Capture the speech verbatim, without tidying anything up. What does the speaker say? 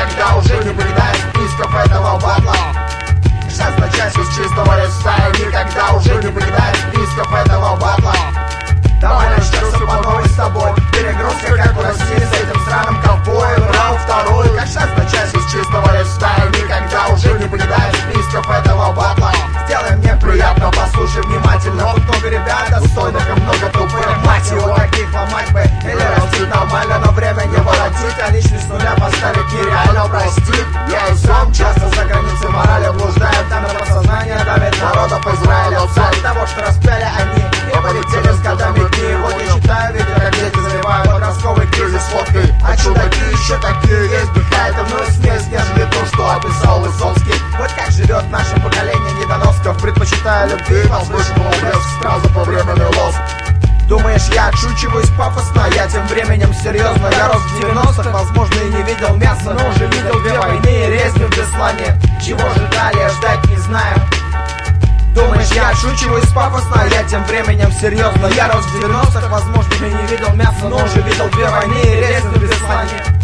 никогда уже не покидает списков этого батла. Шестая часть из чистого листа и никогда уже не покидает списков этого батла. Давай начнем все по новой с тобой. Перегрузка, как у России с этим сраным ковбоем. Раунд второй, как шестая часть из чистого листа и никогда уже не покидает списков этого батла. Сделай мне приятно, послушай внимательно. Тут много ребят достойных и много тупых. Мать его, каких ломать бы или растить нормально, но время не воротить, а личность с нуля поставить нереально простить. Я и сам часто за границей морали блуждаю. Там на подсознание давит народов Израиля. Цель того, что распяли они и полетели с годами дни. Вот я читаю видео, как дети заливают подростковый кризис водкой. А чудаки еще такие есть, какая-то вновь смесь, нежели то, что описал Высоцкий. Вот как живет наше поколение недоносков, предпочитая любви возвышенного блеск, сразу по времени лоск. Думаешь, я отшучиваюсь пафосно, я тем временем серьезно. Я рос в девяностых, возможно, и не видел мяса, но уже видел две войны и резни в Беслане. Чего же далее ждать, не знаю. Думаешь, я отшучиваюсь пафосно, я тем временем серьезно. Я рос в девяностых, возможно, и не видел мяса, но уже видел две войны и резни в Беслане.